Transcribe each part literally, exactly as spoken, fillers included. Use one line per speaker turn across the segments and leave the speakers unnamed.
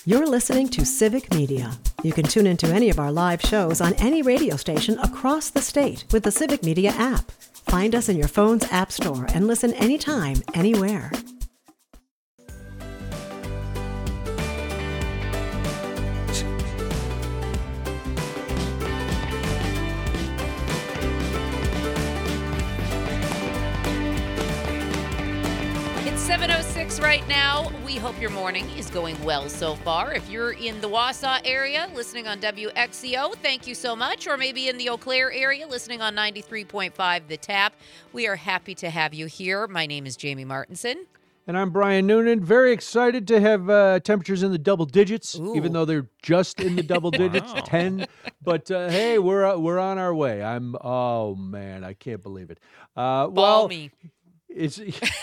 You're listening to Civic Media. You can tune into any of our live shows on any radio station across the state with the Civic Media app. Find us in your phone's app store and listen anytime, anywhere.
seven oh six right now. We hope your morning is going well so far. If you're in the Wausau area listening on W X C O, thank you so much. Or maybe in the Eau Claire area listening on ninety-three point five The Tap. We are happy to have you here. My name is Jamie Martinson.
And I'm Brian Noonan. Very excited to have uh, temperatures in the double digits,
Ooh.
even though they're just in the double digits,
Wow.
ten. But uh, hey, we're uh, we're on our way. I'm oh man, I can't believe it. Uh, well,
Balmy.
it's.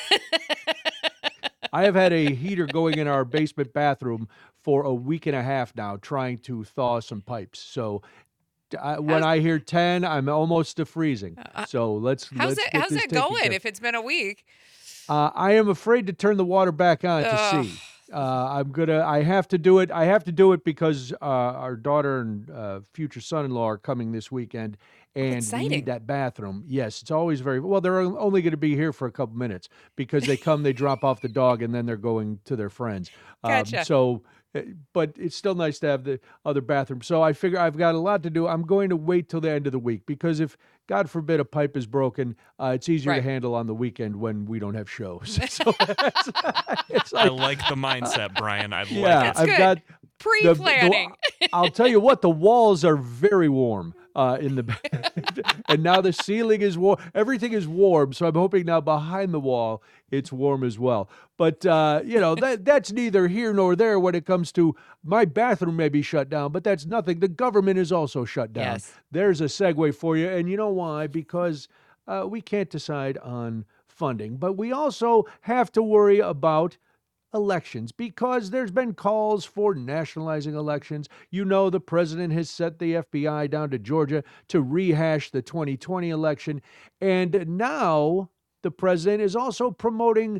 I have had a heater going in our basement bathroom for a week and a half now, trying to thaw some pipes. So I, when
How's-
I hear ten, I'm almost to freezing.
Uh,
So let's
How's
let's
it?
get
How's
this
it
taken
going?
care of.
If it's been a week,
Uh, I am afraid to turn the water back on to
Ugh.
see. Uh, I'm gonna. I have to do it. I have to do it because uh, our daughter and uh, future son-in-law are coming this weekend, and we
exciting.
need that bathroom. Yes, it's always very well. They're only going to be here for a couple minutes because they come, they drop off the dog, and then they're going to their friends. Um,
Gotcha.
So, uh, but it's still nice to have the other bathroom. So I figure I've got a lot to do. I'm going to wait till the end of the week because if God forbid a pipe is broken, uh, it's easier
Right.
to handle on the weekend when we don't have shows. So it's, it's
I
like,
like the mindset, Brian. I like
yeah,
it.
I've
good.
got the- the-
pre-planning.
I'll tell you what, the walls are very warm uh, in the, and now the ceiling is warm. Everything is warm, so I'm hoping now behind the wall it's warm as well. But uh, you know that that's neither here nor there when it comes to my bathroom may be shut down, but that's nothing. The government is also shut down.
Yes.
There's a segue for you, and you know why? Because uh, we can't decide on funding, but we also have to worry about elections because there's been calls for nationalizing elections. You know, the president has sent the F B I down to Georgia to rehash the twenty twenty election. And now the president is also promoting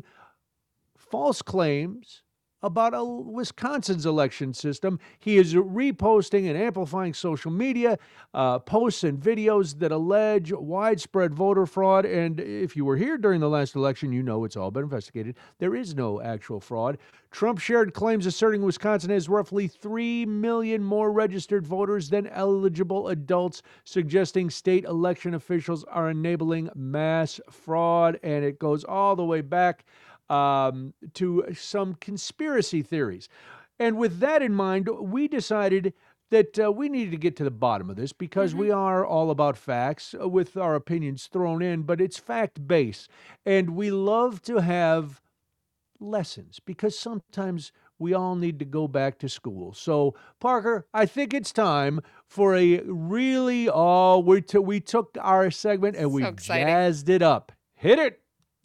false claims about a, Wisconsin's election system. He is reposting and amplifying social media uh, posts and videos that allege widespread voter fraud. And if you were here during the last election, you know it's all been investigated. There is no actual fraud. Trump shared claims asserting Wisconsin has roughly three million more registered voters than eligible adults, suggesting state election officials are enabling mass fraud. And it goes all the way back um, to some conspiracy theories. And with that in mind, we decided that uh, we needed to get to the bottom of this because
Mm-hmm.
we are all about facts uh, with our opinions thrown in, but it's fact-based. And we love to have lessons because sometimes we all need to go back to school. So, Parker, I think it's time for a really, oh, we, t- we took our segment and we
So exciting.
jazzed it up. Hit it.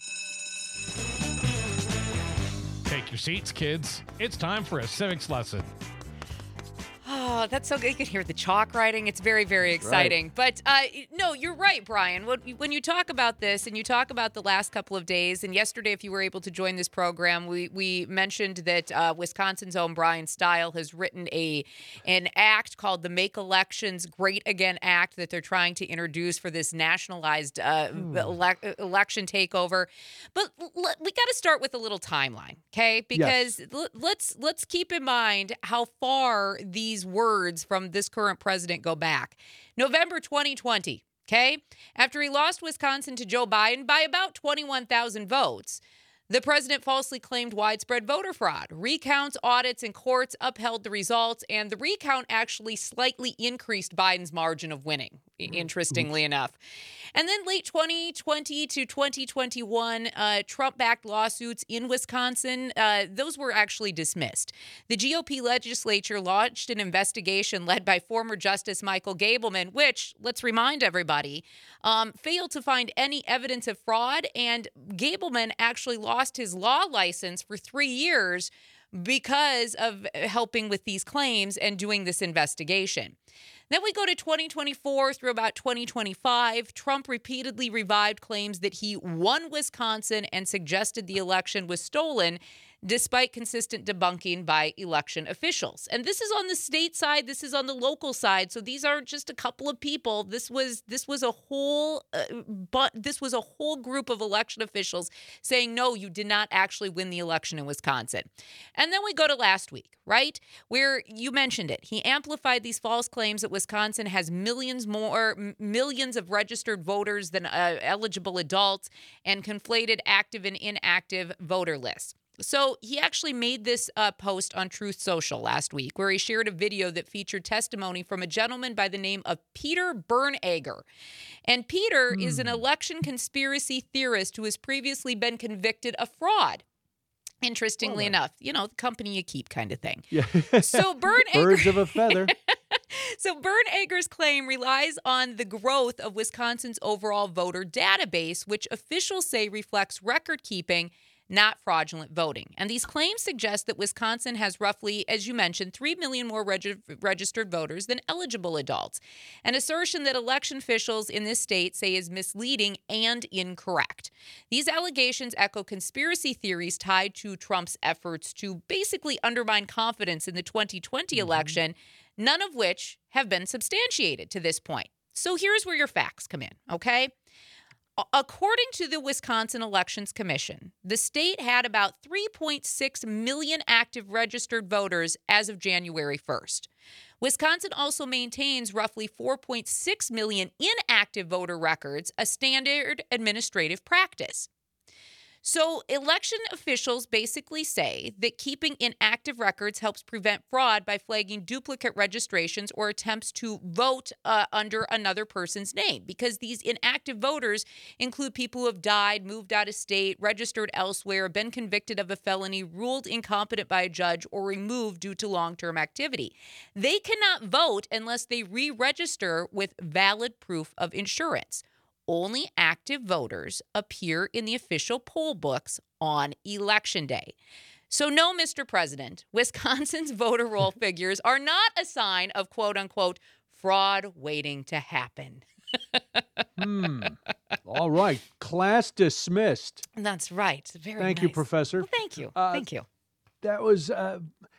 Take your seats, kids. It's time for a civics lesson.
Oh, that's so good. You can hear the chalk writing. It's very, very exciting. But uh, no, you're right, Brian. When, when you talk about this and you talk about the last couple of days, and yesterday, if you were able to join this program, we, we mentioned that uh, Wisconsin's own Brian Stile has written a an act called the Make Elections Great Again Act that they're trying to introduce for this nationalized uh, ele- election takeover. But l- l- we got to start with a little timeline, okay? Because l- let's let's keep in mind how far these words from this current president go back. November twenty twenty, okay? After he lost Wisconsin to Joe Biden by about twenty-one thousand votes, the president falsely claimed widespread voter fraud. Recounts, audits, and courts upheld the results, and the recount actually slightly increased Biden's margin of winning, interestingly enough. And then late twenty twenty to twenty twenty-one, uh, Trump-backed lawsuits in Wisconsin, uh, those were actually dismissed. The G O P legislature launched an investigation led by former Justice Michael Gableman, which, let's remind everybody, um, failed to find any evidence of fraud, and Gableman actually lost his law license for three years because of helping with these claims and doing this investigation. Then we go to twenty twenty-four through about twenty twenty-five. Trump repeatedly revived claims that he won Wisconsin and suggested the election was stolen, despite consistent debunking by election officials. And this is on the state side. This is on the local side. So these aren't just a couple of people. This was this was a whole, uh, but this was a whole group of election officials saying, no, you did not actually win the election in Wisconsin. And then we go to last week, right, where you mentioned it. He amplified these false claims that Wisconsin has millions more, m- millions of registered voters than uh, eligible adults, and conflated active and inactive voter lists. So he actually made this uh, post on Truth Social last week, where he shared a video that featured testimony from a gentleman by the name of Peter Bernegger. And Peter mm. is an election conspiracy theorist who has previously been convicted of fraud. Interestingly
right.
enough, you know, the company you keep kind of thing.
Yeah.
So Bernegger,
Birds of a feather.
So Bernegger's claim relies on the growth of Wisconsin's overall voter database, which officials say reflects record keeping, not fraudulent voting. And these claims suggest that Wisconsin has roughly, as you mentioned, three million more reg- registered voters than eligible adults. An assertion that election officials in this state say is misleading and incorrect. These allegations echo conspiracy theories tied to Trump's efforts to basically undermine confidence in the twenty twenty mm-hmm. election, none of which have been substantiated to this point. So here's where your facts come in, okay? According to the Wisconsin Elections Commission, the state had about three point six million active registered voters as of January first. Wisconsin also maintains roughly four point six million inactive voter records, a standard administrative practice. So election officials basically say that keeping inactive records helps prevent fraud by flagging duplicate registrations or attempts to vote uh, under another person's name, because these inactive voters include people who have died, moved out of state, registered elsewhere, been convicted of a felony, ruled incompetent by a judge, or removed due to long-term activity. They cannot vote unless they re-register with valid proof of insurance. Only active voters appear in the official poll books on Election Day. So no, Mister President, Wisconsin's voter roll figures are not a sign of quote-unquote fraud waiting to happen.
hmm. All right. Class dismissed.
That's right. Very
Thank
nice.
you, Professor.
Well, thank you.
Uh,
thank you.
That was, uh,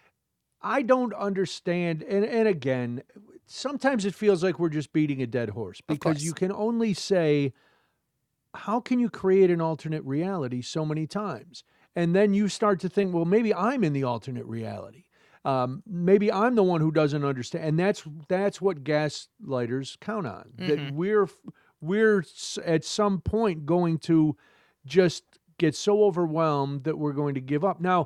I don't understand. And, and again, sometimes it feels like we're just beating a dead horse, because you can only say, how can you create an alternate reality so many times? And then you start to think, well, maybe I'm in the alternate reality. Um, maybe I'm the one who doesn't understand. And that's that's what gaslighters count on, mm-hmm. that we're we're at some point going to just get so overwhelmed that we're going to give up. Now,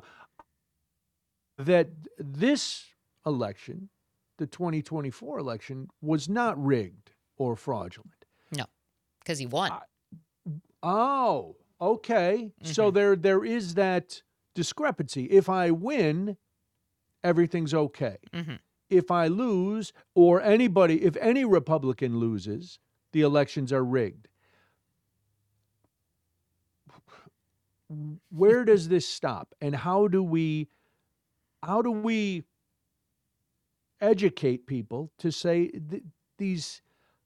that this election, the twenty twenty-four election, was not rigged or fraudulent.
No, because he won.
Uh, oh, okay. Mm-hmm. So there, there is that discrepancy. If I win, everything's okay. Mm-hmm. If I lose, or anybody, if any Republican loses, the elections are rigged. Where does this stop? And how do we, how do we educate people to say th- these,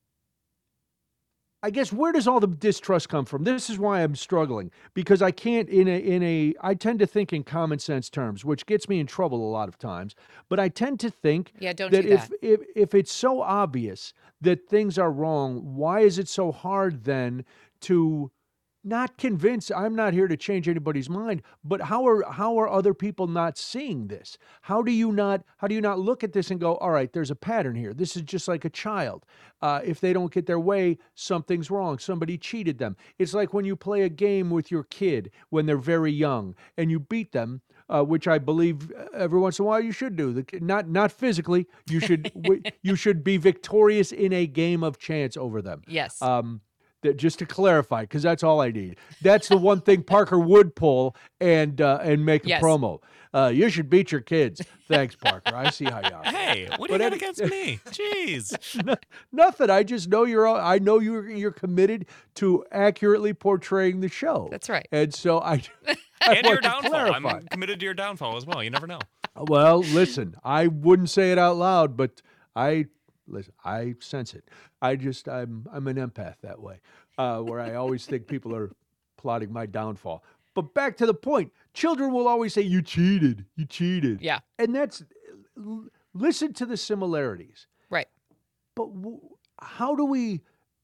I guess, where does all the distrust come from? This is why I'm struggling, because I can't in a, in a, I tend to think in common sense terms, which gets me in trouble a lot of times, but I tend to think
yeah, don't
that,
do that.
If, if, if it's so obvious that things are wrong, why is it so hard then to not convince? I'm not here to change anybody's mind, but how are how are other people not seeing this? How do you not how do you not look at this and go, all right, there's a pattern here. This is just like a child. Uh, if they don't get their way, something's wrong. Somebody cheated them. It's like when you play a game with your kid when they're very young and you beat them, uh, which I believe every once in a while you should do. The, not not physically. You should you should be victorious in a game of chance over them.
Yes.
Um, That, just to clarify, because that's all I need. That's the one thing Parker would pull and uh, and make a
yes.
promo. Uh, you should beat your kids. Thanks, Parker. I see how you are.
Hey, what do
But
you got
any-
against me? Jeez.
No, nothing. I just know you're. I know you're. You're committed to accurately portraying the show.
That's right.
And so I. I
And your
want to
downfall.
clarify.
I'm committed to your downfall as well. You never know.
Well, listen. I wouldn't say it out loud, but I. listen, I sense it. I just, I'm, I'm an empath that way, uh, where I always think people are plotting my downfall. But back to the point, children will always say, you cheated, you cheated.
Yeah.
And that's, l- listen to the similarities.
Right.
But w- how do we,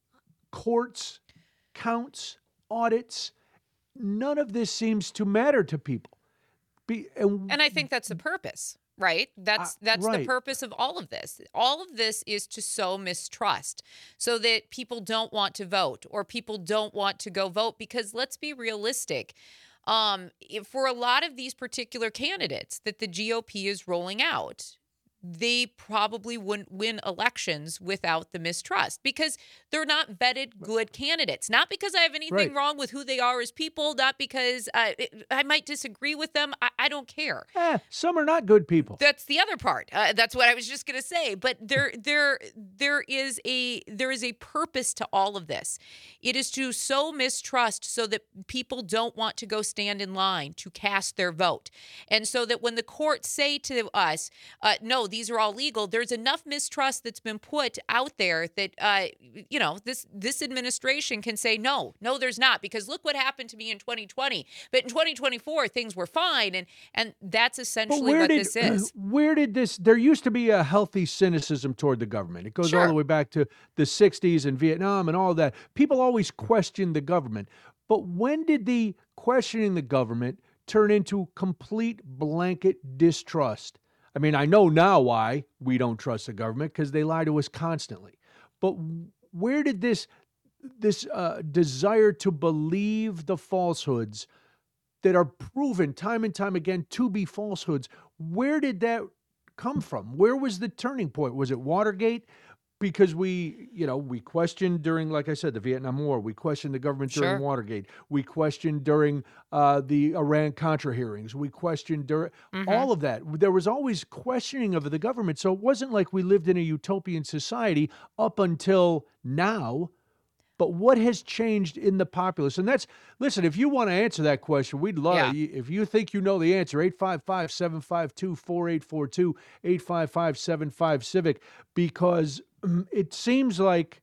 courts, counts, audits, none of this seems to matter to people. Be, and,
And I think that's the purpose, right? That's
Uh,
that's
right.
the purpose of all of this. All of this is to sow mistrust so that people don't want to vote or people don't want to go vote, because let's be realistic. Um, if for a lot of these particular candidates that the G O P is rolling out, they probably wouldn't win elections without the mistrust, because they're not vetted good candidates. Not because I have anything
Right.
wrong with who they are as people, not because uh, it, I might disagree with them. I, I don't care.
eh, some are not good people.
That's the other part. Uh, that's what I was just going to say. But there, there, there is a there is a purpose to all of this. It is to sow mistrust so that people don't want to go stand in line to cast their vote, and so that when the courts say to us, uh, "No, these are all legal," there's enough mistrust that's been put out there that uh, you know this this administration can say, "No, no, there's not," because look what happened to me in twenty twenty. But in twenty twenty-four, things were fine, and and that's essentially what
did,
this is.
Where did this, there used to be a healthy cynicism toward the government. It goes all
Sure.
the way back to the sixties and Vietnam and all that. People always questioned the government. But when did the questioning the government turn into complete blanket distrust? I mean, I know now why we don't trust the government, because they lie to us constantly. But where did this, this uh, desire to believe the falsehoods that are proven time and time again to be falsehoods, where did that come from? Where was the turning point? Was it Watergate? Because we, you know, we questioned during, like I said, the Vietnam War. We questioned the government during
Sure.
Watergate. We questioned during uh, the Iran-Contra hearings. We questioned during
Mhm.
all of that. There was always questioning of the government. So it wasn't like we lived in a utopian society up until now. But what has changed in the populace? And that's, listen, if you want to answer that question, we'd love
Yeah.
it. If you think you know the answer, eight five five, seven five two, four eight four two, eight five five, seven five, CIVIC, because mm, it seems like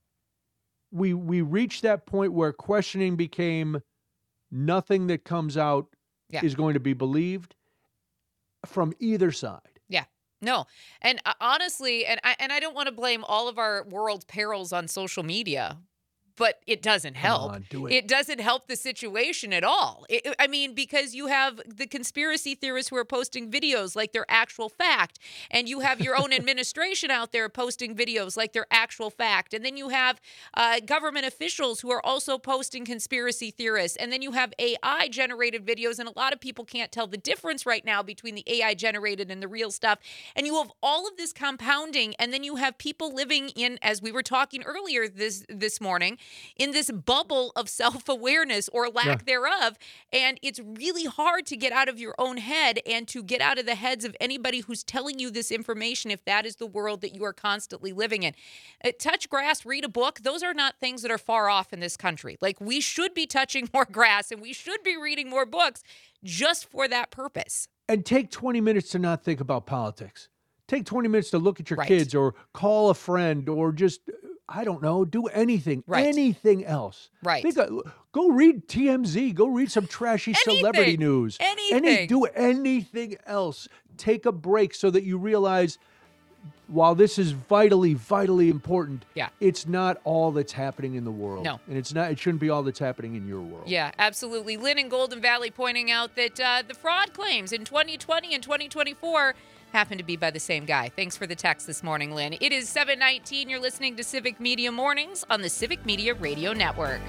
we we reached that point where questioning became nothing that comes out
Yeah.
is going to be believed from either side.
No. And uh, honestly, and I and I don't want to blame all of our world perils on social media, but it doesn't help.
on, do it.
It doesn't help the situation at all. It, I mean, because you have the conspiracy theorists who are posting videos like they're actual fact, and you have your own administration out there posting videos like they're actual fact, and then you have uh, government officials who are also posting conspiracy theorists, and then you have A I-generated videos, and a lot of people can't tell the difference right now between the A I-generated and the real stuff, and you have all of this compounding, and then you have people living in, as we were talking earlier this this morning, in this bubble of self-awareness or lack
Yeah.
thereof. And it's really hard to get out of your own head and to get out of the heads of anybody who's telling you this information if that is the world that you are constantly living in. Uh, touch grass, read a book. Those are not things that are far off in this country. Like, we should be touching more grass and we should be reading more books just for that purpose.
And take twenty minutes to not think about politics. Take twenty minutes to look at your
Right.
kids or call a friend or just, I don't know, do anything,
Right.
anything else.
Right.
Think, uh, go read T M Z. Go read some trashy celebrity
Anything.
news.
Anything.
Any, do anything else. Take a break so that you realize, while this is vitally, vitally important,
Yeah.
it's not all that's happening in the world.
No.
And it's not. It shouldn't be all that's happening in your world.
Yeah, absolutely. Lynn in Golden Valley pointing out that uh, the fraud claims in twenty twenty and twenty twenty-four happen to be by the same guy. Thanks for the text this morning, Lynn. It is seven nineteen. You're listening to Civic Media Mornings on the Civic Media Radio Network.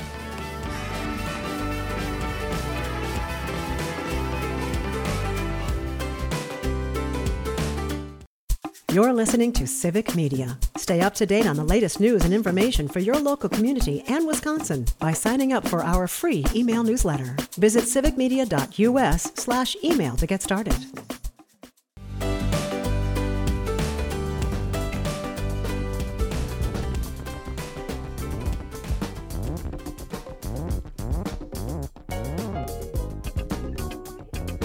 You're listening to Civic Media. Stay up to date on the latest news and information for your local community and Wisconsin by signing up for our free email newsletter. Visit civicmedia.us slash email to get started.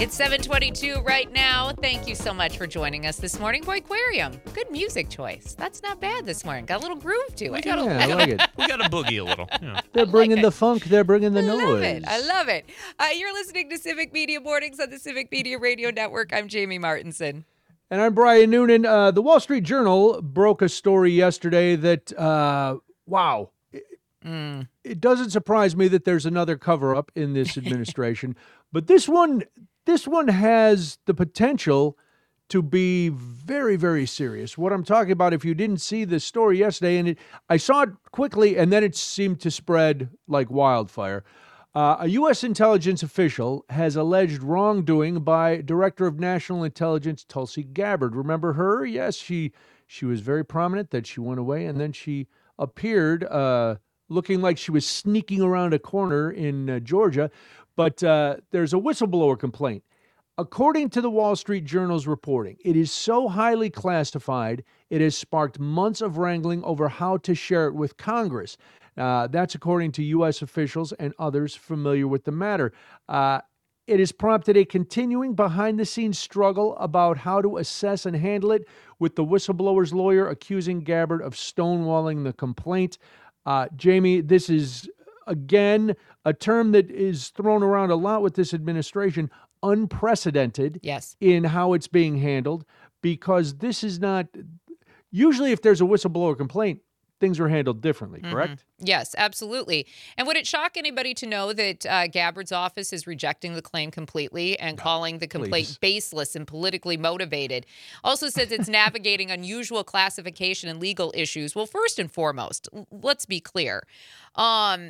It's seven twenty-two right now. Thank you so much for joining us this morning. Boyquarium, good music choice. That's not bad this morning. Got a little groove to it.
Yeah, I like it.
We got to boogie a little. Yeah.
They're bringing
it.
the funk. They're bringing the
I
noise.
love it. I love it. Uh, you're listening to Civic Media Mornings on the Civic Media Radio Network. I'm Jamie Martinson.
And I'm Brian Noonan. Uh, the Wall Street Journal broke a story yesterday that, uh, wow, it,
Mm.
it doesn't surprise me that there's another cover-up in this administration. But this one, this one has the potential to be very, very serious. What I'm talking about, if you didn't see the story yesterday, and it, I saw it quickly, and then it seemed to spread like wildfire. Uh, a U S intelligence official has alleged wrongdoing by Director of National Intelligence Tulsi Gabbard. Remember her? Yes, she she was very prominent that she went away, and then she appeared uh, looking like she was sneaking around a corner in uh, Georgia. But uh, there's a whistleblower complaint. According to the Wall Street Journal's reporting, it is so highly classified, it has sparked months of wrangling over how to share it with Congress. Uh, that's according to U S officials and others familiar with the matter. Uh, it has prompted a continuing behind-the-scenes struggle about how to assess and handle it, with the whistleblower's lawyer accusing Gabbard of stonewalling the complaint. Uh, Jamie, this is, again, a term that is thrown around a lot with this administration, unprecedented
Yes.
in how it's being handled, because this is not, usually if there's a whistleblower complaint, things are handled differently, correct?
Mm-hmm. Yes, absolutely. And would it shock anybody to know that uh, Gabbard's office is rejecting the claim completely and calling the complaint
please.
baseless and politically motivated? Also says it's navigating unusual classification and legal issues. Well, first and foremost, l- let's be clear. Um,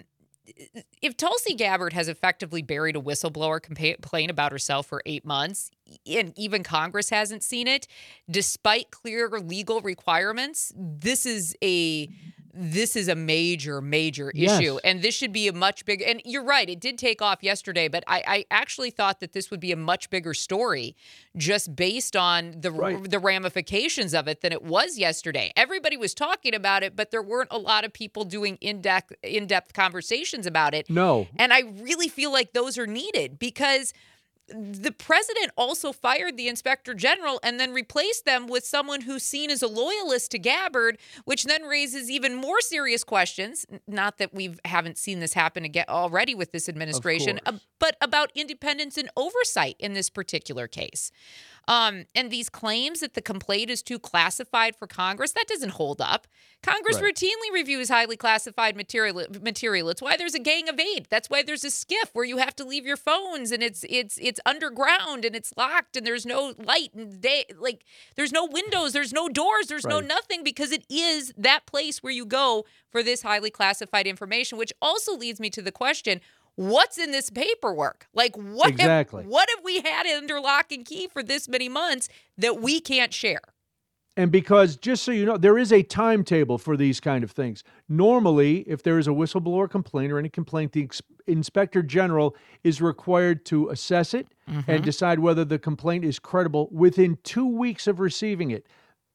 if Tulsi Gabbard has effectively buried a whistleblower complaint about herself for eight months, and even Congress hasn't seen it, despite clear legal requirements, this is a this is a major, major
Yes.
issue. And this should be a much bigger, and you're right, it did take off yesterday, but I, I actually thought that this would be a much bigger story just based on the
Right.
the ramifications of it than it was yesterday. Everybody was talking about it, but there weren't a lot of people doing in-depth, in-depth conversations about it.
No.
And I really feel like those are needed, because the president also fired the inspector general and then replaced them with someone who's seen as a loyalist to Gabbard, which then raises even more serious questions. Not that we haven't seen this happen again already with this administration,
course.
uh, but about independence and oversight in this particular case. Um, and these claims that the complaint is too classified for Congress, that doesn't hold up. Congress
Right.
routinely reviews highly classified material. Material. It's why there's a gang of eight. That's why there's a skiff where you have to leave your phones, and it's it's it's underground and it's locked, and there's no light and day. Like there's no windows, there's no doors, there's no
Right.
nothing, because it is that place where you go for this highly classified information. Which also leads me to the question: what's in this paperwork? Like what?
Exactly.
Have, what have we had under lock and key for this many months that we can't share?
And because, just so you know, there is a timetable for these kind of things. Normally, if there is a whistleblower complaint or any complaint, the ex- inspector general is required to assess it and decide whether the complaint is credible within two weeks of receiving it.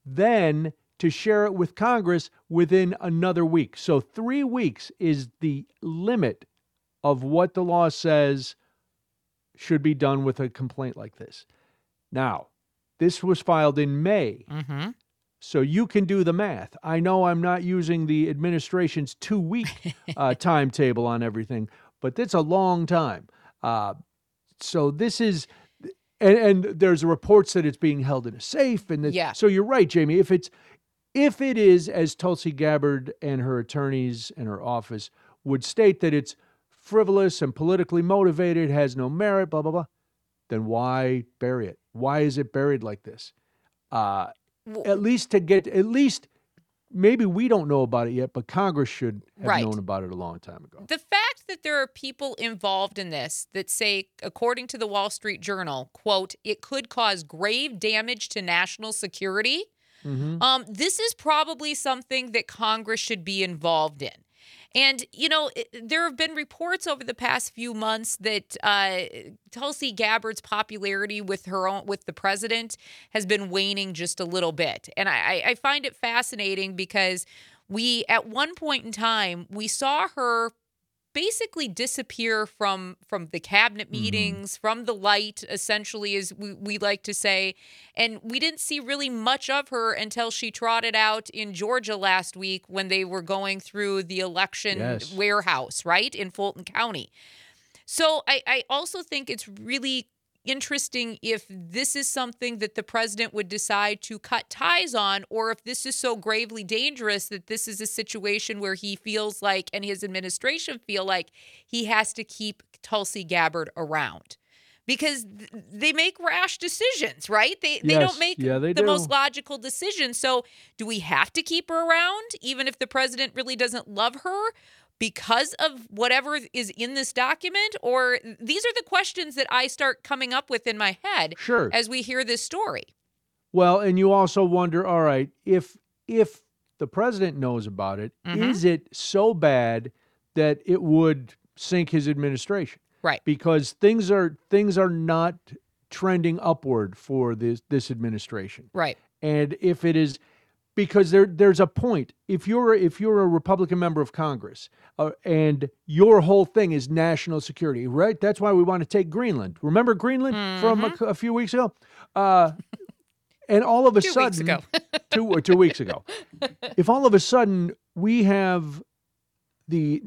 Then to share it with Congress within another week. So three weeks is the limit of what the law says should be done with a complaint like this. Now, this was filed in May,
Mm-hmm.
so you can do the math. I know I'm not using the administration's two-week uh, timetable on everything, but that's a long time. Uh, so this is, and, and there's reports that it's being held in a safe, and that,
Yeah.
so you're right, Jamie. If it's if it is as Tulsi Gabbard and her attorneys and her office would state that it's frivolous and politically motivated, has no merit, blah blah blah, then why bury it? Why is it buried like this? Uh, at least to get, at least maybe we don't know about it yet, but Congress should have
Right.
known about it a long time ago.
The fact that there are people involved in this that say, according to the Wall Street Journal, quote, it could cause grave damage to national security.
Mm-hmm.
Um, this is probably something that Congress should be involved in. And, you know, it, there have been reports over the past few months that uh, Tulsi Gabbard's popularity with her own, with the president has been waning just a little bit. And I, I find it fascinating because we, at one point in time, we saw her basically disappear from from the cabinet
Mhm.
meetings, from the light, essentially, as we, we like to say. And we didn't see really much of her until she trotted out in Georgia last week when they were going through the election
Yes.
warehouse, right, in Fulton County. So I, I also think it's really interesting if this is something that the president would decide to cut ties on, or if this is so gravely dangerous that this is a situation where he feels like, and his administration feel like, he has to keep Tulsi Gabbard around. Because th- they make rash decisions, right? They they
Yes.
don't make
Yeah, they
the
do.
most logical decisions. So do we have to keep her around, even if the president really doesn't love her, because of whatever is in this document? Or these are the questions that I start coming up with in my head
Sure.
as we hear this story.
Well, and you also wonder, all right, if if the president knows about it,
Mhm.
is it so bad that it would sink his administration?
Right.
Because things are things are not trending upward for this this administration.
Right.
And if it is, because there there's a point, if you're if you're a Republican member of Congress, uh, and your whole thing is national security, right? That's why we want to take Greenland. Remember Greenland from a,
Mhm.
a few weeks ago? Uh, and all of a
Two
sudden,
weeks ago.
two or two weeks ago, if all of a sudden we have the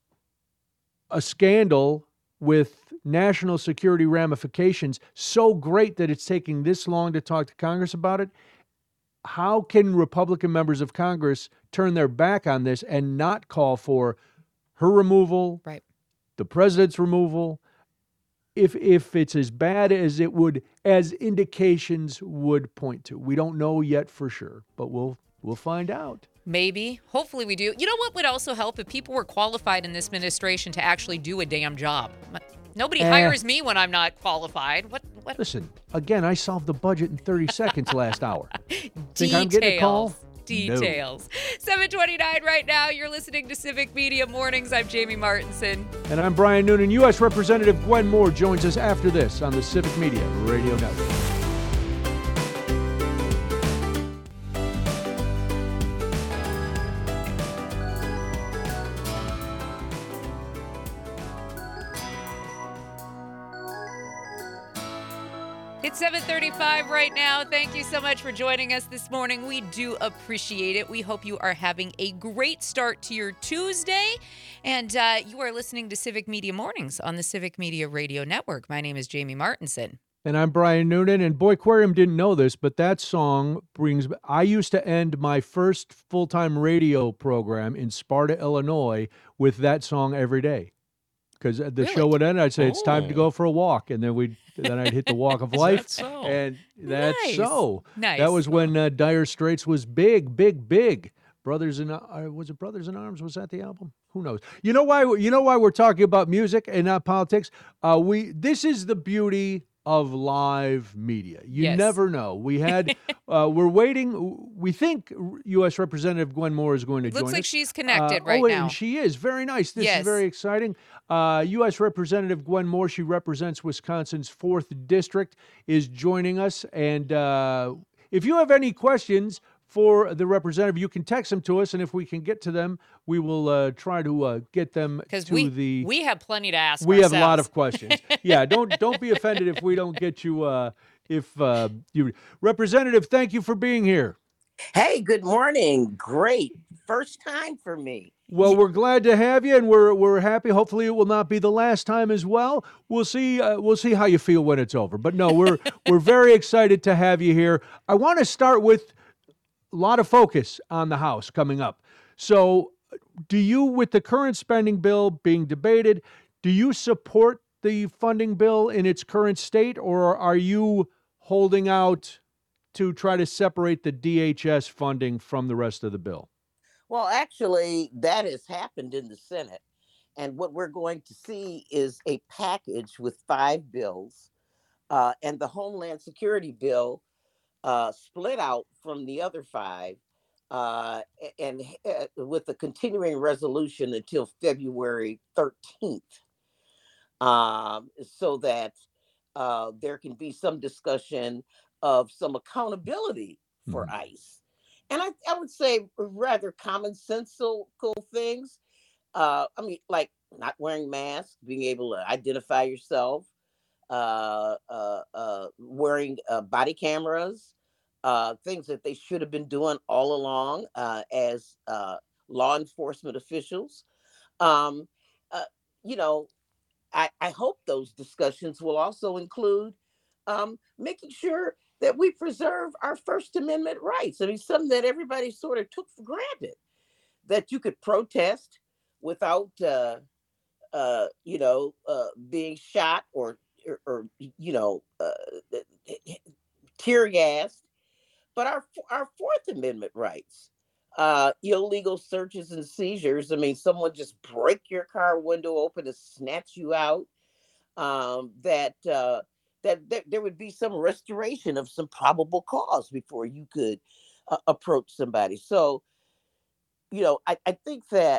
a scandal with national security ramifications so great that it's taking this long to talk to Congress about it, how can Republican members of Congress turn their back on this and not call for her removal,
Right.
the president's removal, if if it's as bad as it would, as indications would point to? We don't know yet for sure, but we'll we'll find out.
Maybe. Hopefully we do. You know what would also help? If people were qualified in this administration to actually do a damn job. Nobody
Eh.
hires me when I'm not qualified. What? What?
Listen, again, I solved the budget in thirty seconds last hour. Think I'm getting a call?
Details. Details. seven twenty-nine right now. You're listening to Civic Media Mornings. I'm Jamie Martinson.
And I'm Brian Noonan. U S Representative Gwen Moore joins us after this on the Civic Media Radio Network.
It's seven thirty-five right now. Thank you so much for joining us this morning. We do appreciate it. We hope you are having a great start to your Tuesday. And uh, you are listening to Civic Media Mornings on the Civic Media Radio Network. My name is Jamie Martinson.
And I'm Brian Noonan. And Boyquarium didn't know this, but that song brings... I used to end my first full-time radio program in Sparta, Illinois, with that song every day. Because the
Really?
show would end, I'd say, it's time to
Oh.
go for a walk. And then we'd then I'd hit the walk of
Is
life.
that so?
And that's
Nice.
so.
Nice.
That was when uh, Dire Straits was big, big, big. Brothers in uh, was it Brothers in Arms? Was that the album? Who knows? You know why? You know why we're talking about music and not politics? Uh, we this is the beauty of live media. You
Yes.
never know. We had uh, we're waiting. We think U S Representative Gwen Moore is going to join
Looks like
us.
she's connected
Uh,
right
oh,
now.
and she is very nice. This
Yes.
is very exciting. Uh, U S Representative Gwen Moore, she represents Wisconsin's fourth district, is joining us. And uh, if you have any questions for the representative, you can text them to us, and if we can get to them, we will uh, try to uh, get them
Because
to
we,
the.
we have plenty to ask
we have a lot
ourselves.
of questions. Yeah, don't don't be offended if we don't get you. Uh, if uh, you, Representative, thank you for being here.
Hey, good morning. Great. First time for me.
Well, we're glad to have you, and we're we're happy. Hopefully, it will not be the last time as well. We'll see. Uh, we'll see how you feel when it's over. But no, we're we're very excited to have you here. I want to start with a lot of focus on the House coming up. So, do you, with the current spending bill being debated, do you support the funding bill in its current state, or are you holding out to try to separate the D H S funding from the rest of the bill?
Well, actually, that has happened in the Senate. And what we're going to see is a package with five bills uh, and the Homeland Security bill uh, split out from the other five uh, and uh, with a continuing resolution until February thirteenth, um, so that uh, there can be some discussion of some accountability for
Mhm.
ICE. And I, I would say rather commonsensical things. Uh, I mean, like not wearing masks, being able to identify yourself, uh, uh, uh, wearing uh, body cameras, uh, things that they should have been doing all along uh, as uh, law enforcement officials. Um, uh, you know, I, I hope those discussions will also include um, making sure that we preserve our First Amendment rights. I mean, something that everybody sort of took for granted, that you could protest without, uh, uh, you know, uh, being shot or, or, or you know, uh, tear gassed. But our our Fourth Amendment rights, uh, illegal searches and seizures. I mean, someone just break your car window open and snatch you out. Um, that uh, that that there would be some restoration of some probable cause before you could uh, approach somebody. So, you know, I, I think that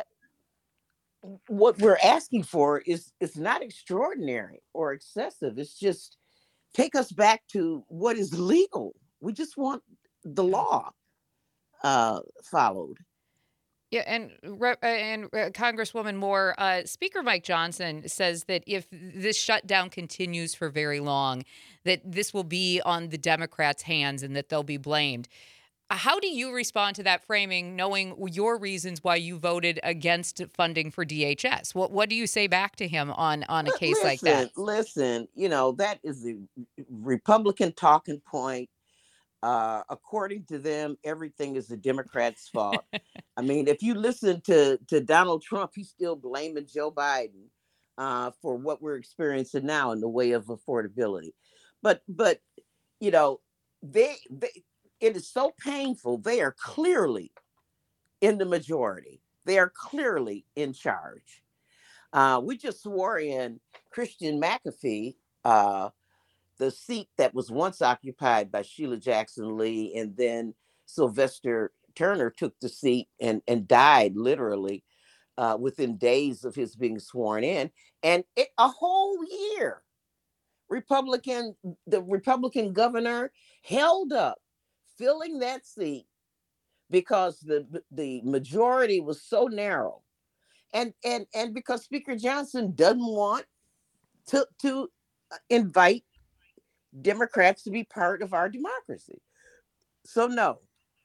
what we're asking for is is not extraordinary or excessive. It's just take us back to what is legal. We just want the law uh, followed.
Yeah, and Re- uh, and uh, Congresswoman Moore, uh, Speaker Mike Johnson says that if this shutdown continues for very long, that this will be on the Democrats' hands and that they'll be blamed. How do you respond to that framing, knowing your reasons why you voted against funding for D H S? What What do you say back to him on on a
But
case like that?
listen, listen, you know, that is the Republican talking point. Uh, according to them, everything is the Democrats' fault. I mean, if you listen to, to Donald Trump, he's still blaming Joe Biden uh, for what we're experiencing now in the way of affordability. But, but you know, they, they it is so painful. They are clearly in the majority. They are clearly in charge. Uh, we just swore in Christian McAfee, uh, the seat that was once occupied by Sheila Jackson Lee, and then Sylvester Turner took the seat and, and died literally uh, within days of his being sworn in. And it, a whole year, Republican, the Republican governor held up filling that seat because the the majority was so narrow, and and and because Speaker Johnson doesn't want to to invite Democrats to be part of our democracy. So no,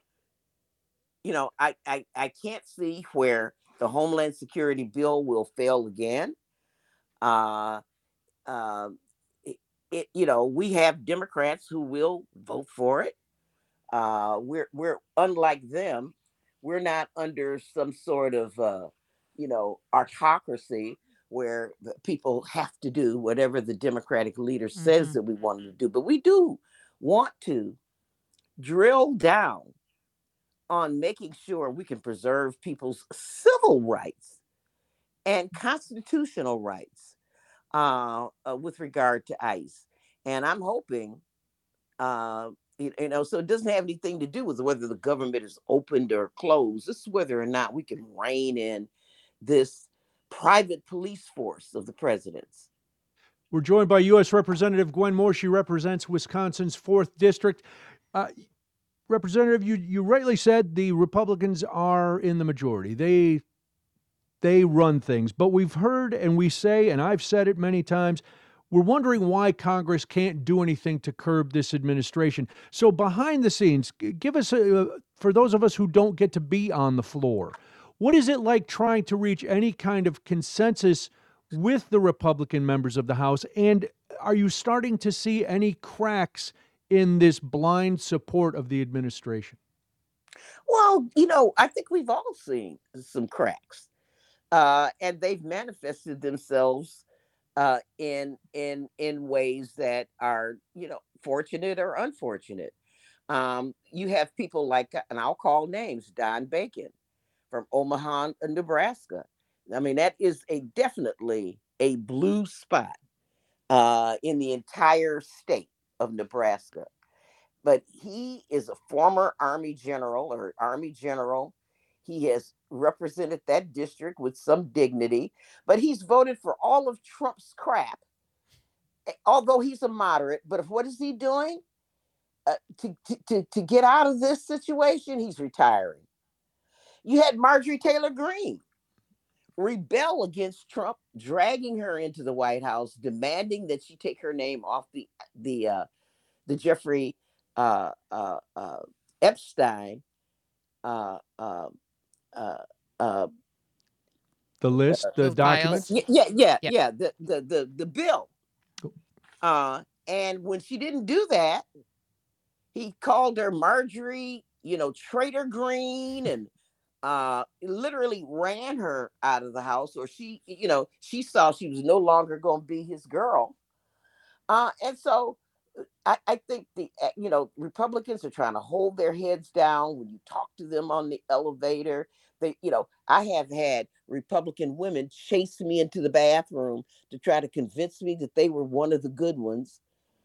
you know, I I, I can't see where the Homeland Security bill will fail again. Uh, uh, it, it, you know, we have Democrats who will vote for it. Uh, we're we're unlike them. We're not under some sort of uh, you know, autocracy where the people have to do whatever the Democratic leader says
Hmm.
that we want them to do. But we do want to drill down on making sure we can preserve people's civil rights and constitutional rights uh, uh, with regard to ICE. And I'm hoping, uh, you, you know, so it doesn't have anything to do with whether the government is opened or closed. This is whether or not we can rein in this private police force of the president's.
We're joined by U S. Representative Gwen Moore. She represents Wisconsin's fourth District. Uh, Representative, you, you rightly said the Republicans are in the majority. They they run things. But we've heard and we say, and I've said it many times, we're wondering why Congress can't do anything to curb this administration. So behind the scenes, give us, a, for those of us who don't get to be on the floor, what is it like trying to reach any kind of consensus with the Republican members of the House? And are you starting to see any cracks in this blind support of the administration?
Well, you know, I think we've all seen some cracks, uh, and they've manifested themselves uh, in in in ways that are, you know, fortunate or unfortunate. Um, you have people like, and I'll call names, Don Bacon from Omaha, Nebraska. I mean, that is a definitely a blue spot uh, in the entire state of Nebraska. But he is a former Army general or Army general. He has represented that district with some dignity, but he's voted for all of Trump's crap, eh, although he's a moderate. But what is he doing? Uh, to, to, to, to get out of this situation, he's retiring. You had Marjorie Taylor Greene, rebel against Trump dragging her into the White House, demanding that she take her name off the the uh, the Jeffrey uh, uh, uh, Epstein uh, uh, uh, uh,
The list, the
Of files.
documents.
yeah, yeah, yeah,
Yep.
yeah, the the the the bill. Uh, and when she didn't do that, he called her Marjorie, you know, Traitor Green, and uh, literally ran her out of the house, or she, you know, she saw she was no longer going to be his girl. Uh, and so I, I think the, uh, you know, Republicans are trying to hold their heads down when you talk to them on the elevator. They, you know, I have had Republican women chase me into the bathroom to try to convince me that they were one of the good ones.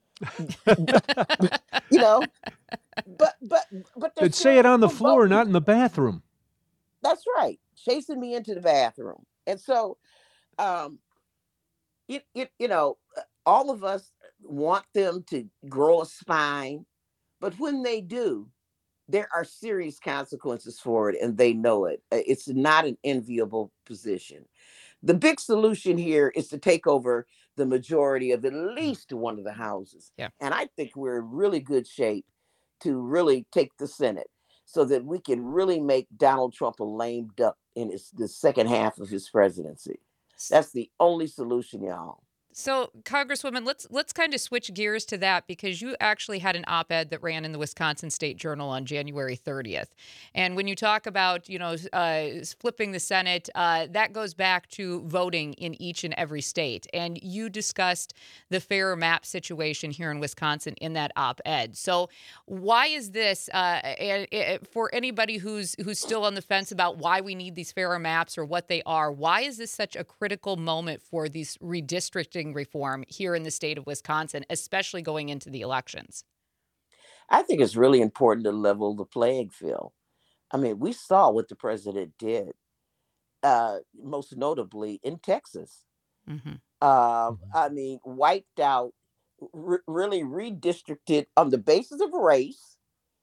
You know, but but but they're
They'd say it on the
still
floor,
voting.
not in the bathroom.
That's right, chasing me into the bathroom. And so, um, it, it you know, all of us want them to grow a spine, but when they do, there are serious consequences for it, and they know it. Uh, It's not an enviable position. The big solution here is to take over the majority of at least one of the houses.
Yeah.
And I think we're in really good shape to really take the Senate so that we can really make Donald Trump a lame duck in his, the second half of his presidency. That's the only solution, y'all.
So, Congresswoman, let's let's kind of switch gears to that, because you actually had an op-ed that ran in the Wisconsin State Journal on January thirtieth. And when you talk about, you know, uh, flipping the Senate, uh, that goes back to voting in each and every state. And you discussed the fairer map situation here in Wisconsin in that op-ed. So, why is this, uh, a- a- for anybody who's who's still on the fence about why we need these fairer maps or what they are, why is this such a critical moment for these redistricting reform here in the state of Wisconsin, especially going into the elections?
I think it's really important to level the playing field. I mean, we saw what the president did, uh, most notably in Texas.
Mm-hmm.
Uh, I mean, wiped out, r- really redistricted on the basis of race,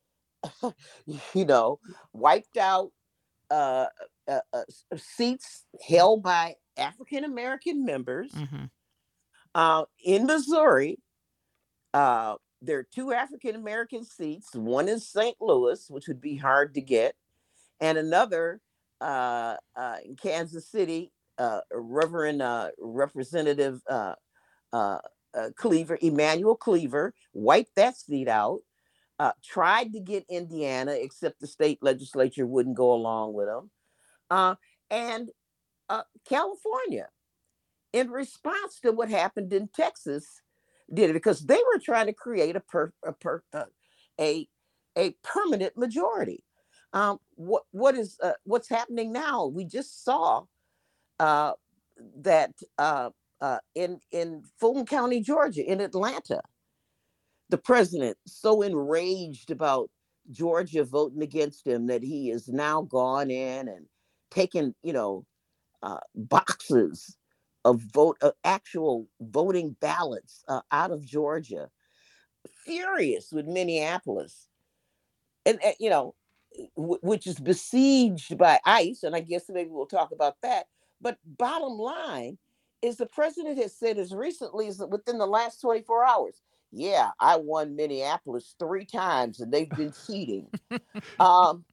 you know, wiped out uh, uh, uh, seats held by African American members.
Mm-hmm.
Uh, in Missouri, uh, there are two African American seats, one in Saint Louis, which would be hard to get, and another uh, uh, in Kansas City, uh, Reverend uh, Representative uh, uh, uh, Cleaver, Emmanuel Cleaver, wiped that seat out. Uh, tried to get Indiana, except the state legislature wouldn't go along with him. Uh, and uh, California, in response to what happened in Texas, did it because they were trying to create a per, a, per, uh, a, a permanent majority. Um, what what is uh, what's happening now? We just saw uh, that uh, uh, in in Fulton County, Georgia, in Atlanta, the president so enraged about Georgia voting against him that he has now gone in and taken, you know, uh, boxes of vote, uh, actual voting ballots uh, out of Georgia. Furious with Minneapolis, and uh, you know, w- which is besieged by ICE, and I guess maybe we'll talk about that. But bottom line is, the president has said as recently as within the last twenty-four hours, yeah, I won Minneapolis three times, and they've been cheating. um,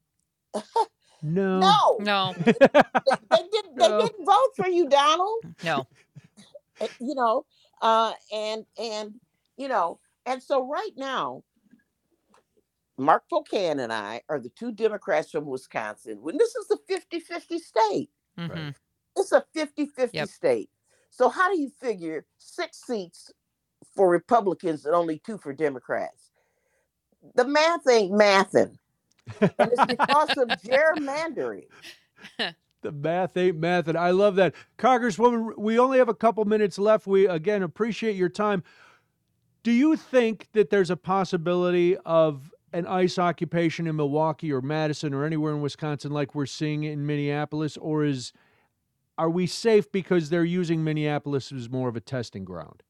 No.
no,
No,
they, they didn't. They
No.
didn't vote for you, Donald.
no.
Uh, You know, uh, and and you know, and so right now, Mark Pocan and I are the two Democrats from Wisconsin. When this is a fifty-fifty state,
Mm-hmm.
it's a fifty-fifty
Yep.
state. So how do you figure six seats for Republicans and only two for Democrats? The math ain't mathing. And it's because of gerrymandering.
The math ain't math, and I love that. Congresswoman, we only have a couple minutes left. We, again, appreciate your time. Do you think that there's a possibility of an ICE occupation in Milwaukee or Madison or anywhere in Wisconsin like we're seeing in Minneapolis, or is are we safe because they're using Minneapolis as more of a testing ground?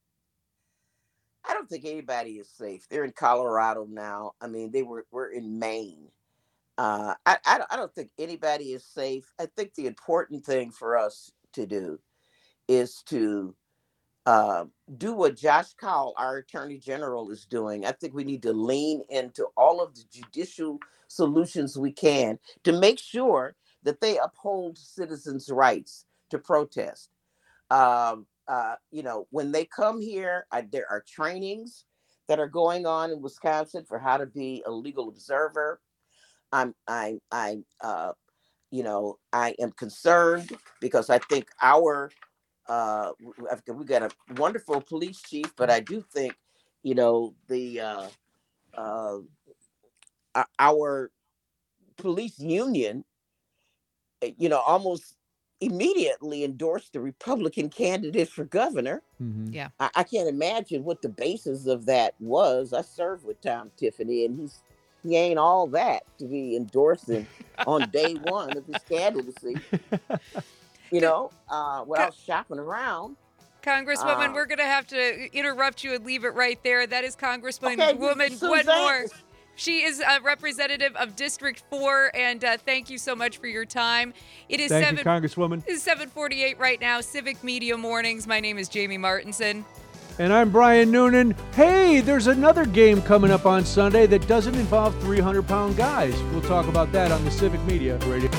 I don't think anybody is safe. They're in Colorado now. I mean, they were, were in Maine. Uh, I, I don't I don't think anybody is safe. I think the important thing for us to do is to uh, do what Josh Cowell, our Attorney General, is doing. I think we need to lean into all of the judicial solutions we can to make sure that they uphold citizens' rights to protest. Um, uh, you know, when they come here, I, there are trainings that are going on in Wisconsin for how to be a legal observer. I'm, I'm, I'm, uh, you know, I am concerned because I think our uh we got a wonderful police chief, but I do think, you know, the uh uh our police union, you know, almost immediately endorsed the Republican candidate for governor.
Mm-hmm.
Yeah.
I, I can't imagine what the basis of that was. I served with Tom Tiffany, and he's he ain't all that to be endorsing on day one of his candidacy, you know, uh without shopping around.
Congresswoman,
Uh,
we're going to have to interrupt you and leave it right there. That is Congresswoman
Okay,
Woman
Suzanne-
Wedmore. She is a representative of District four, and uh, thank you so much for your time. It is
Thank
seven.
you, Congresswoman.
It is seven forty-eight right now. Civic Media Mornings. My name is Jamie Martinson.
And I'm Brian Noonan. Hey, there's another game coming up on Sunday that doesn't involve three hundred pound guys. We'll talk about that on the Civic Media Radio.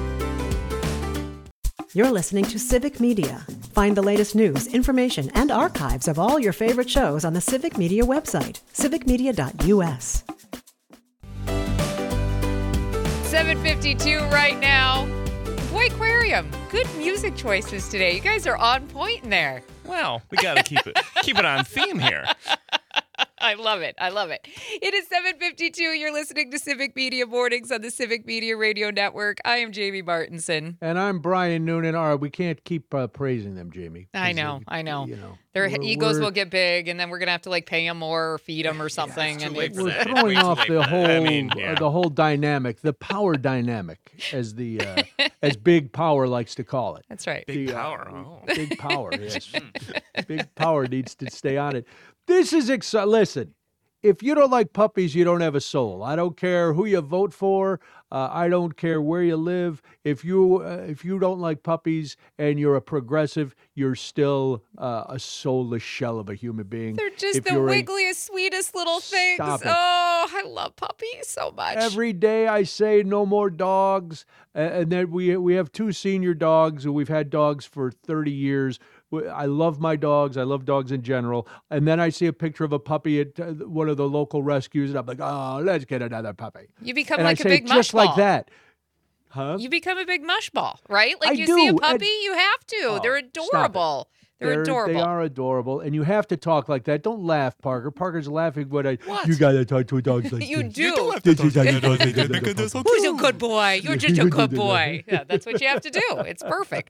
You're listening to Civic Media. Find the latest news, information, and archives of all your favorite shows on the Civic Media website, civic media dot u s.
seven fifty-two right now. Boy Aquarium, good music choices today. You guys are on point in there.
Well, we got to keep it keep it on theme here.
I love it. I love it. It is seven fifty-two. You're listening to Civic Media Mornings on the Civic Media Radio Network. I am Jamie Martinson.
And I'm Brian Noonan. All right, we can't keep uh, praising them, Jamie.
I
'cause,
know.
uh,
I know.
You know,
Their
we're-
egos
we're-
will get big, and then we're gonna have to like pay them more or feed them or something.
too
and
late
it's-
for
We're
that.
throwing
Way too
off
late
the
for that.
whole
I mean,
uh,
yeah.
the whole dynamic, the power dynamic, as the uh, as Big Power likes to call it.
That's right.
Big
The, uh,
power. Oh.
Big Power, yes. Big Power needs to stay on it. This is exciting. Listen, if you don't like puppies, you don't have a soul. I don't care who you vote for. Uh, I don't care where you live. If you uh, if you don't like puppies and you're a progressive, you're still uh, a soulless shell of a human being.
They're just
If
the
you're a-
wiggliest, sweetest little things.
Stop it.
Oh, I love puppies so much.
Every day I say no more dogs, a- and then we we have two senior dogs, and we've had dogs for thirty years. W- I love my dogs. I love dogs in general. And then I see a picture of a puppy at uh, one of the local rescues, and I'm like, oh, let's get another puppy.
You become
And
like
I
a
say
big
it
mush
just
ball.
like that. Huh?
You become a big mush ball, right? Like
I
you see a
do,
puppy,
and-
you have to.
Oh,
They're
stop it.
adorable. They're,
They're-
adorable.
They are adorable, and you have to talk like that. Don't laugh, Parker. Parker's laughing when I.
What?
You gotta talk to dogs like
You
this.
do.
You do have
This
to
is how you
talk
do
to
it.
them because they're so
Who's a
cute.
good boy? You're just a good boy. Yeah, that's what you have to do. It's perfect.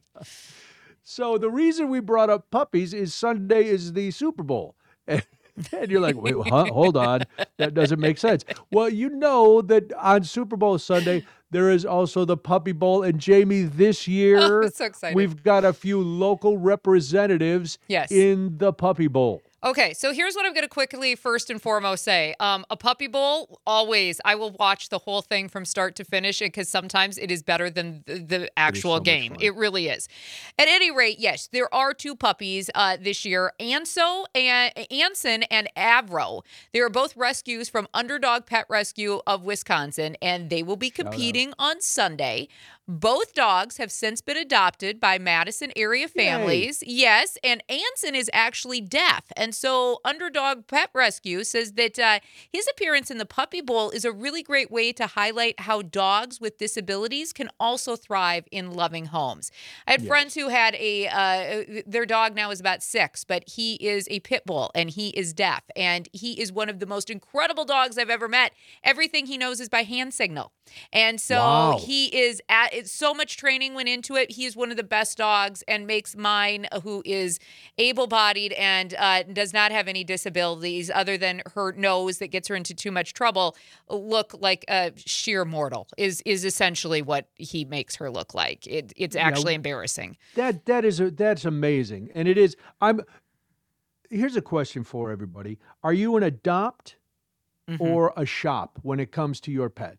So the reason we brought up puppies is Sunday is the Super Bowl. And, and you're like, wait, huh? Hold on. That doesn't make sense. Well, you know that on Super Bowl Sunday, there is also the Puppy Bowl. And Jamie, this year,
Oh, I'm so excited.
we've got a few local representatives
Yes.
in the Puppy Bowl.
Okay, so here's what I'm going to quickly, first and foremost, say. Um, a puppy bowl, always, I will watch the whole thing from start to finish because sometimes it is better than the, the actual
so much
game.
fun.
It really is. At any rate, yes, there are two puppies uh, this year, Anso and Anson and Avro. They are both rescues from Underdog Pet Rescue of Wisconsin, and they will be
out.
competing on Sunday. Both dogs have since been adopted by Madison area families. Yes, and Anson is actually deaf. And so Underdog Pet Rescue says that uh, his appearance in the Puppy Bowl is a really great way to highlight how dogs with disabilities can also thrive in loving homes. I had
Yes.
friends who had a, uh, their dog now is about six, but he is a pit bull and he is deaf. And he is one of the most incredible dogs I've ever met. Everything he knows is by hand signal. And so
Wow.
he is at it's so much training went into it. He is one of the best dogs and makes mine, who is able-bodied and uh, does not have any disabilities other than her nose that gets her into too much trouble, look like a sheer mortal. Is is essentially what he makes her look like. It, it's
Yeah.
actually embarrassing.
That that is a, that's amazing, and it is. I'm. Here's a question for everybody: are you an adopt
Mhm.
or a shop when it comes to your pets?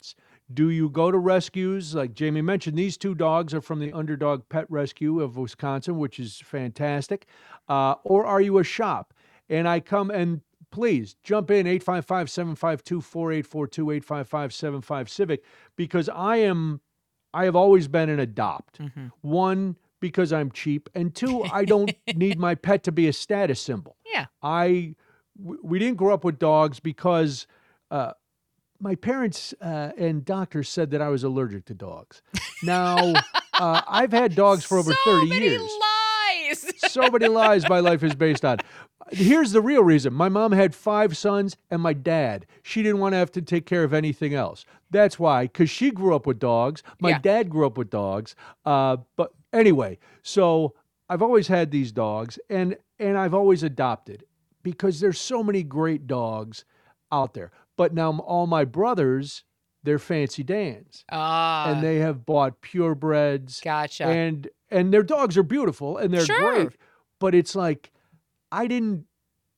Do you go to rescues? Like Jamie mentioned, these two dogs are from the Underdog Pet Rescue of Wisconsin, which is fantastic. Uh, or are you a shop? And I come and please jump in, eight five five, seven five two, four eight four two, eight five five, seven five Civic, because I am, I have always been an adopt.
Mm-hmm.
One, because I'm cheap, and two, I don't need my pet to be a status symbol.
Yeah.
I, w- we didn't grow up with dogs because uh, my parents uh, and doctors said that I was allergic to dogs. Now, uh, I've had dogs for over
so
thirty
many
years.
lies.
So many lies my life is based on. Here's the real reason. My mom had five sons and my dad. She didn't want to have to take care of anything else. That's why, because she grew up with dogs. My
Yeah.
dad grew up with dogs. Uh, but anyway, so I've always had these dogs, and and I've always adopted because there's so many great dogs out there. But now all my brothers, they're Fancy Dans.
Ah,
and they have bought purebreds.
gotcha.
And and their dogs are beautiful and they're
Sure.
great. But it's like I didn't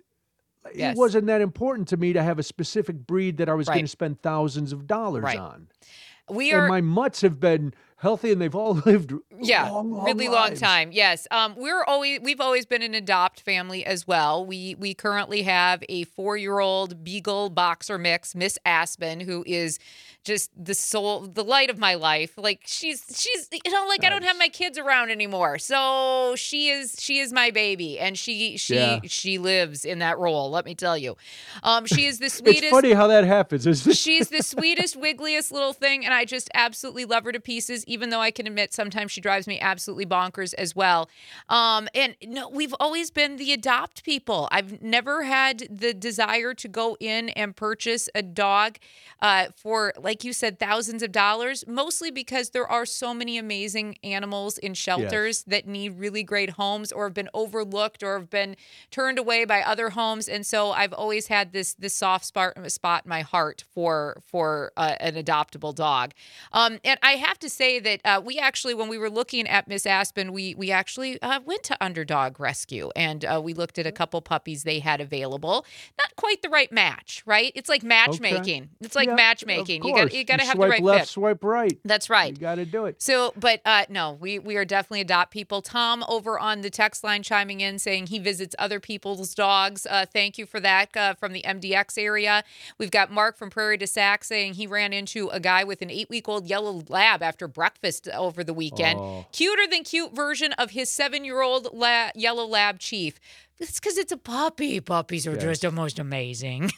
Yes.
it wasn't that important to me to have a specific breed that I was
Right.
going to spend thousands of dollars
Right.
on.
we
And
are
my mutts have been healthy and they've all lived
yeah,
long, long
really long
lives.
time. Yes. Um, we're always we've always been an adopt family as well. We we currently have a four-year-old beagle boxer mix, Miss Aspen, who is just the soul, the light of my life. Like she's she's you know like I don't
Nice.
have my kids around anymore, so she is she is my baby, and she she
Yeah.
she lives in that role. Let me tell you, um, she is the sweetest.
It's funny how that happens, isn't it?
She's the sweetest, wiggliest little thing, and I just absolutely love her to pieces, even though I can admit sometimes she drives me absolutely bonkers as well. Um, and no, we've always been the adopt people. I've never had the desire to go in and purchase a dog uh, for, like you said, thousands of dollars, mostly because there are so many amazing animals in shelters that need really great homes or have been overlooked or have been turned away by other homes. And so I've always had this this soft spot, spot in my heart for for uh, an adoptable dog. Um, and I have to say that uh, we actually, when we were looking at Miss Aspen, we we actually uh, went to Underdog Rescue and uh, we looked at a couple puppies they had available. Not quite the right match, right? It's like matchmaking. It's like
Yeah,
matchmaking.
of
You got
course.
you got to have
swipe
the right
left,
fit.
swipe right.
That's right.
You got to do it.
So, but uh, no, we, we are definitely adopt people. Tom over on the text line chiming in saying he visits other people's dogs. Uh, thank you for that uh, from the M D X area. We've got Mark from Prairie du Sac saying he ran into a guy with an eight-week-old yellow lab after breakfast over the weekend.
Oh.
Cuter than cute version of his seven-year-old la- yellow lab chief. It's because it's a puppy. Puppies are
Yes.
just the most amazing.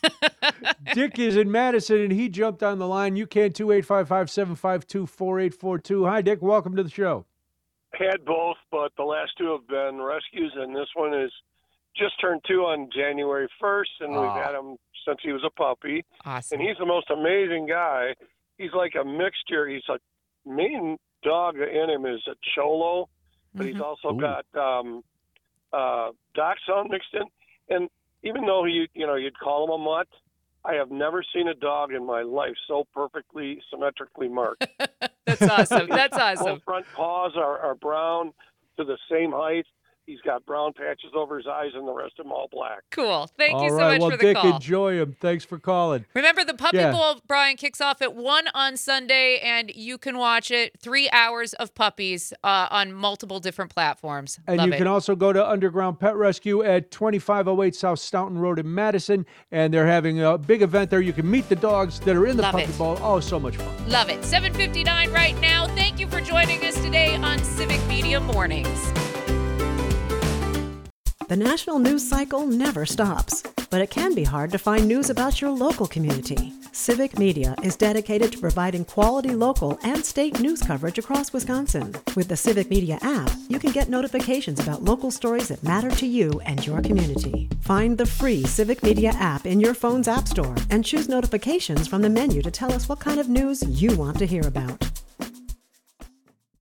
Dick is in Madison, and he jumped on the line. You can, too, eight five five, seven five two, four eight four two. Hi, Dick. Welcome to the show.
Had both, but the last two have been rescues, and this one is just turned two on January first, and
Ah.
we've had him since he was a puppy.
Awesome.
And he's the most amazing guy. He's like a mixture. He's a main dog in him is a Cholo, but he's
Mhm.
also
Ooh.
got um, uh, Dachshund mixed in. And even though he, you know, you'd call him a mutt, I have never seen a dog in my life so perfectly symmetrically marked.
That's awesome. That's awesome.
Both front paws are, are brown to the same height. He's got brown patches over his eyes, and the rest of them all black.
Cool. Thank
All
you so
right.
much
well,
for the
Dick,
call.
enjoy him. Thanks for calling.
Remember, the Puppy
Yeah.
Bowl, Brian, kicks off at one on Sunday, and you can watch it. Three hours of puppies uh, on multiple different platforms.
And
Love
you
it.
can also go to Underground Pet Rescue at twenty-five oh eight South Staunton Road in Madison, and they're having a big event there. You can meet the dogs that are in the
Love
Puppy
it.
Bowl. Oh, so much fun.
Love it. seven fifty-nine right now. Thank you for joining us today on Civic Media Mornings.
The national news cycle never stops, but it can be hard to find news about your local community. Civic Media is dedicated to providing quality local and state news coverage across Wisconsin. With the Civic Media app, you can get notifications about local stories that matter to you and your community. Find the free Civic Media app in your phone's app store and choose notifications from the menu to tell us what kind of news you want to hear about.